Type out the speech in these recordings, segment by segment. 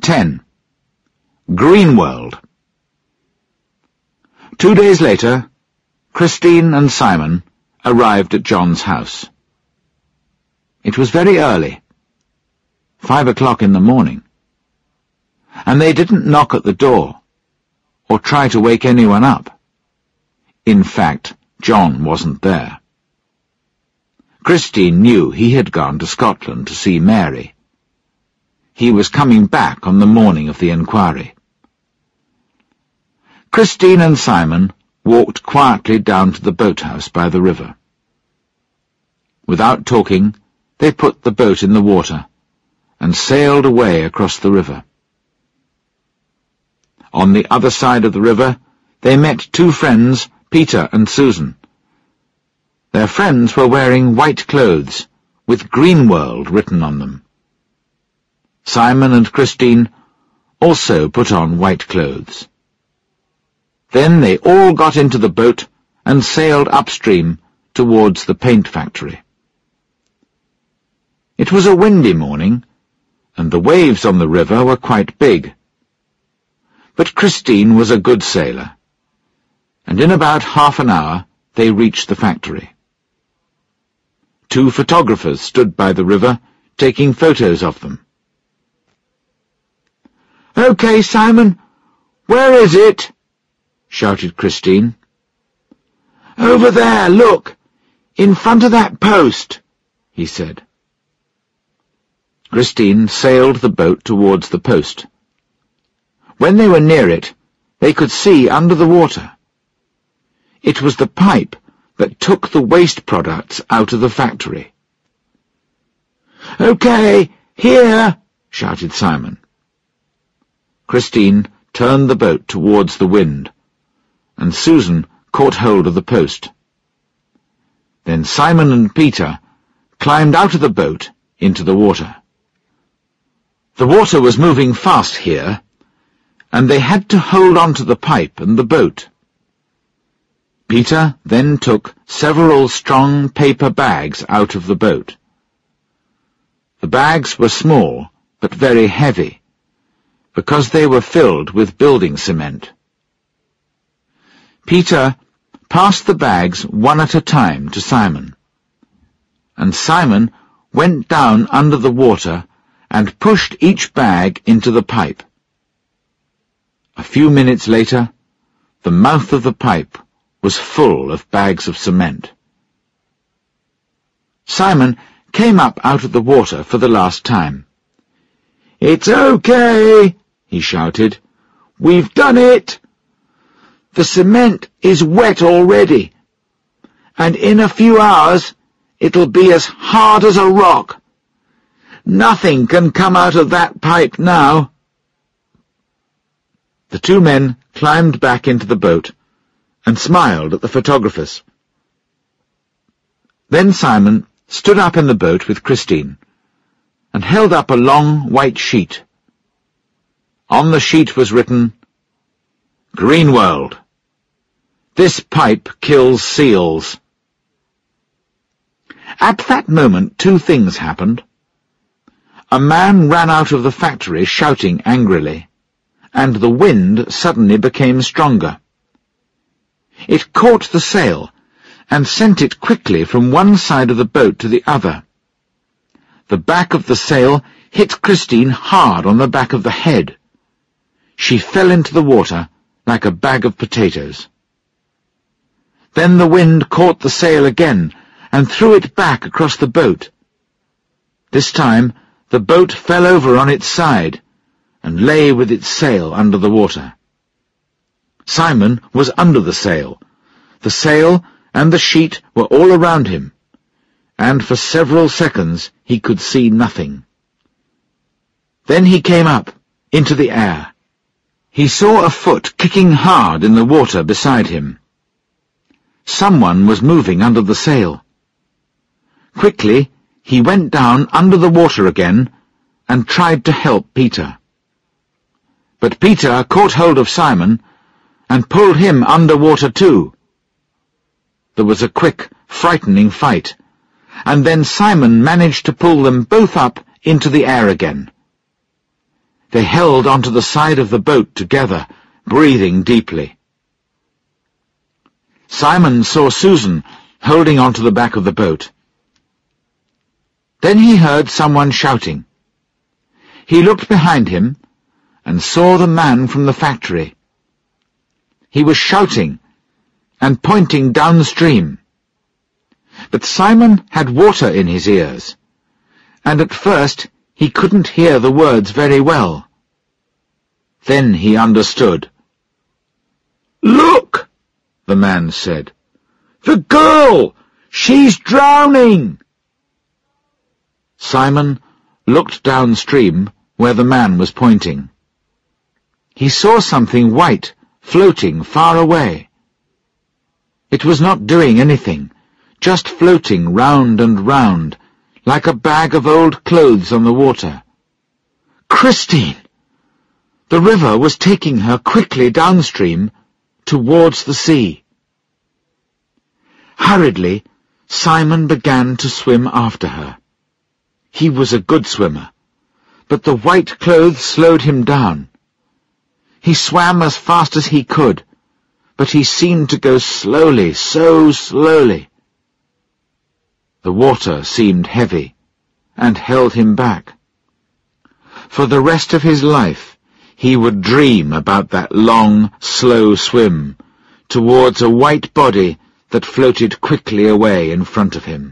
10. Greenworld. 2 days later, Christine and Simon arrived at John's house. It was very early, 5 o'clock in the morning, and they didn't knock at the door or try to wake anyone up. In fact, John wasn't there. Christine knew he had gone to Scotland to see Mary. He was coming back on the morning of the inquiry. Christine and Simon walked quietly down to the boathouse by the river. Without talking, they put the boat in the water and sailed away across the river. On the other side of the river, they met 2 friends, Peter and Susan. Their friends were wearing white clothes with Greenworld written on them. Simon and Christine also put on white clothes. Then they all got into the boat and sailed upstream towards the paint factory. It was a windy morning, and the waves on the river were quite big. But Christine was a good sailor, and in about half an hour they reached the factory. 2 photographers stood by the river, taking photos of them. "Okay, Simon, where is it?" shouted Christine. "Over there, look, in front of that post," he said. Christine sailed the boat towards the post. When they were near it, they could see under the water. It was the pipe that took the waste products out of the factory. "Okay, here," shouted Simon. Christine turned the boat towards the wind, and Susan caught hold of the post. Then Simon and Peter climbed out of the boat into the water. The water was moving fast here, and they had to hold on to the pipe and the boat. Peter then took several strong paper bags out of the boat. The bags were small, but very heavy, because they were filled with building cement. Peter passed the bags one at a time to Simon, and Simon went down under the water and pushed each bag into the pipe. A few minutes later, the mouth of the pipe was full of bags of cement. Simon came up out of the water for the last time. "It's okay," he shouted. "We've done it. The cement is wet already, and in a few hours it'll be as hard as a rock. Nothing can come out of that pipe now." The 2 men climbed back into the boat and smiled at the photographers. Then Simon stood up in the boat with Christine and held up a long white sheet. On the sheet was written, "Greenworld. This pipe kills seals." At that moment 2 things happened. A man ran out of the factory shouting angrily, and the wind suddenly became stronger. It caught the sail and sent it quickly from one side of the boat to the other. The back of the sail hit Christine hard on the back of the head. She fell into the water like a bag of potatoes. Then the wind caught the sail again and threw it back across the boat. This time the boat fell over on its side and lay with its sail under the water. Simon was under the sail. The sail and the sheet were all around him, and for several seconds he could see nothing. Then he came up, into the air. He saw a foot kicking hard in the water beside him. Someone was moving under the sail. Quickly, he went down under the water again and tried to help Peter. But Peter caught hold of Simon and pulled him under water too. There was a quick, frightening fight, and then Simon managed to pull them both up into the air again. They held onto the side of the boat together, breathing deeply. Simon saw Susan holding onto the back of the boat. Then he heard someone shouting. He looked behind him and saw the man from the factory. He was shouting and pointing downstream. But Simon had water in his ears, and at first he couldn't hear the words very well. Then he understood. "Look!" the man said. "The girl! She's drowning!" Simon looked downstream where the man was pointing. He saw something white floating far away. It was not doing anything, just floating round and round, like a bag of old clothes on the water. Christine! The river was taking her quickly downstream, towards the sea. Hurriedly, Simon began to swim after her. He was a good swimmer, but the white clothes slowed him down. He swam as fast as he could, but he seemed to go slowly, so slowly. The water seemed heavy and held him back. For the rest of his life, he would dream about that long, slow swim towards a white body that floated quickly away in front of him.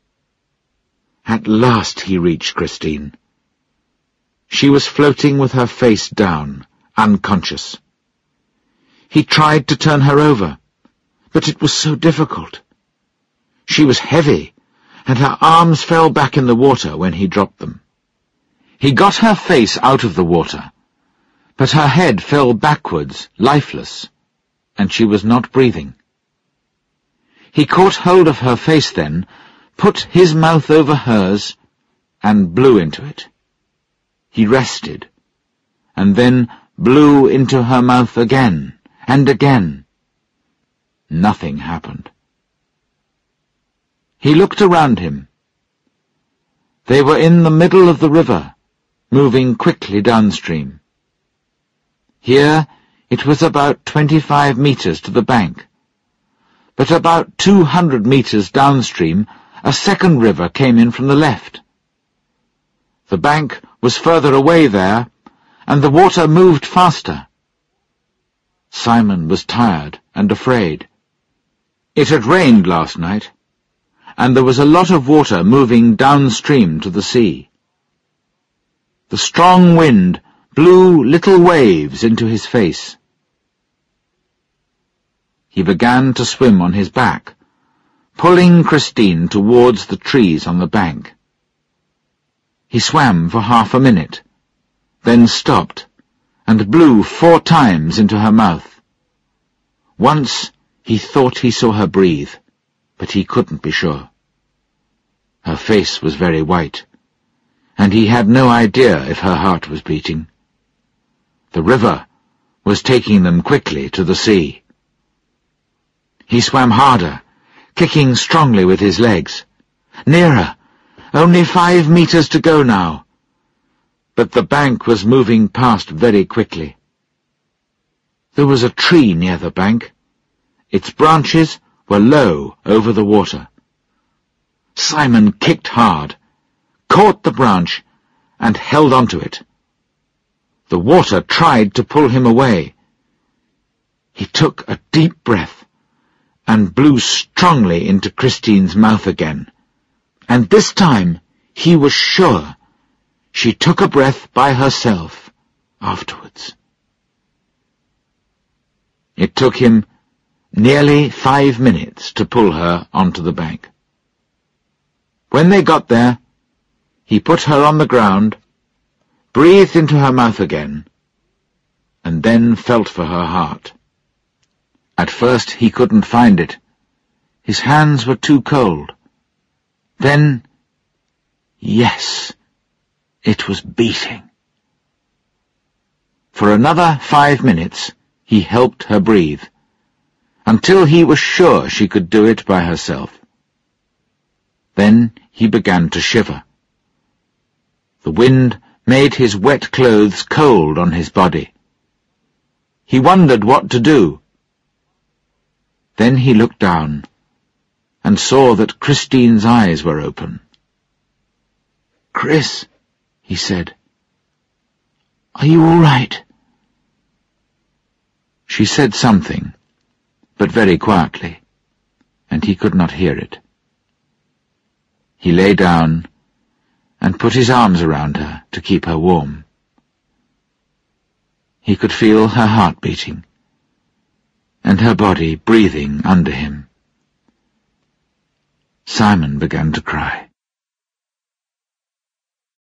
At last he reached Christine. She was floating with her face down, unconscious. He tried to turn her over, but it was so difficult. She was heavy, and her arms fell back in the water when he dropped them. He got her face out of the water, but her head fell backwards, lifeless, and she was not breathing. He caught hold of her face then, put his mouth over hers, and blew into it. He rested, and then blew into her mouth again and again. Nothing happened. He looked around him. They were in the middle of the river, moving quickly downstream. Here it was about 25 meters to the bank, but about 200 meters downstream a second river came in from the left. The bank was further away there, and the water moved faster. Simon was tired and afraid. It had rained last night, and there was a lot of water moving downstream to the sea. The strong wind blew little waves into his face. He began to swim on his back, pulling Christine towards the trees on the bank. He swam for half a minute, then stopped, and blew 4 times into her mouth. Once he thought he saw her breathe, but he couldn't be sure. Her face was very white, and he had no idea if her heart was beating. The river was taking them quickly to the sea. He swam harder, kicking strongly with his legs. Nearer, only 5 meters to go now. But the bank was moving past very quickly. There was a tree near the bank. Its branches were low over the water. Simon kicked hard, caught the branch, and held onto it. The water tried to pull him away. He took a deep breath and blew strongly into Christine's mouth again, and this time he was sure she took a breath by herself afterwards. It took him nearly 5 minutes to pull her onto the bank. When they got there, he put her on the ground, breathed into her mouth again, and then felt for her heart. At first he couldn't find it. His hands were too cold. Then, yes, it was beating. For another 5 minutes he helped her breathe, until he was sure she could do it by herself. Then he began to shiver. The wind made his wet clothes cold on his body. He wondered what to do. Then he looked down and saw that Christine's eyes were open. "Chris," he said, "are you all right?" She said something, but very quietly, and he could not hear it. He lay down and put his arms around her to keep her warm. He could feel her heart beating, and her body breathing under him. Simon began to cry.